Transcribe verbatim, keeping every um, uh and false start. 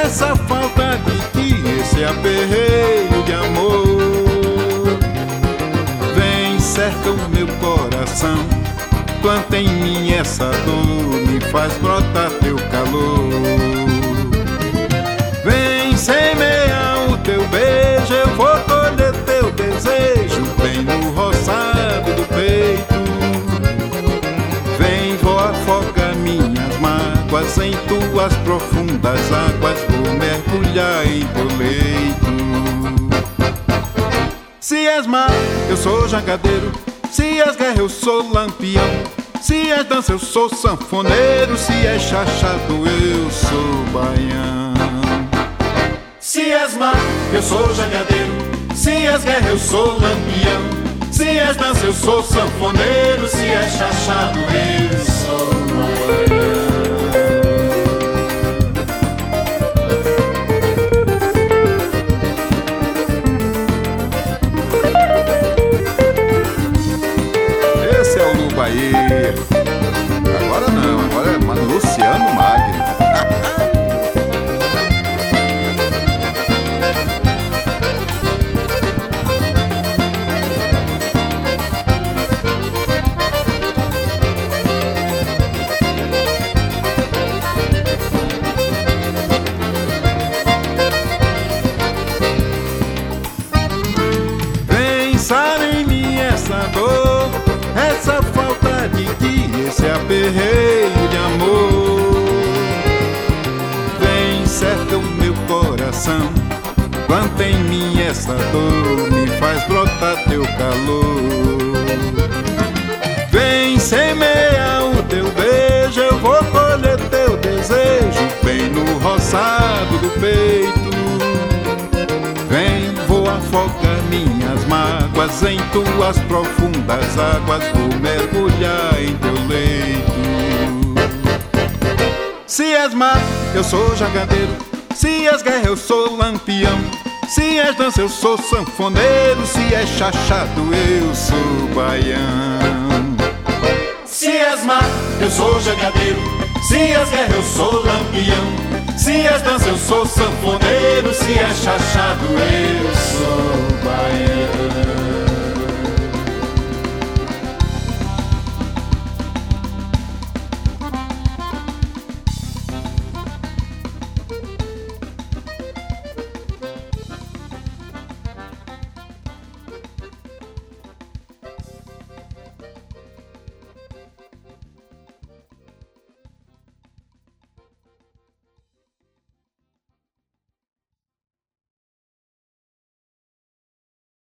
essa falta de ti, esse aperreio de amor. Vem, cerca o meu coração, planta em mim essa dor, me faz brotar teu calor. Vem, semear o teu beijo, eu vou colher teu desejo bem no roçado do peito. Vem, vou afogar minhas mágoas em tuas profundas águas, vou mergulhar em teu leito. Se és mar, eu sou jangadeiro. Se és guerra, eu sou lampião. Se és dança, eu sou sanfoneiro. Se és chachado, eu sou baião. Se és mar, eu sou jangadeiro. Se és guerra, eu sou lampião. Se és dança, eu sou sanfoneiro. Se és chachado, eu sou baião. Bahia. Agora não, agora é Luciano Magno. Pensar em mim essa dor, essa falta de ti, esse aperreio de amor. Vem, cerca o meu coração, planta em mim essa dor, me faz brotar teu calor. Vem, semeia o teu beijo, eu vou colher teu desejo bem no roçado do peito. Vem, vou afogar minhas mágoas em tuas profundas águas, vou mergulhar em teu leito. Se és mar, eu sou jangadeiro. Se és guerra, eu sou lampião. Se és dança, eu sou sanfoneiro. Se és chachado, eu sou baião. Se és mar, eu sou jangadeiro. Se és guerra, eu sou lampião. Se és dança, eu sou sanfoneiro. Se és chachado, eu sou baiano.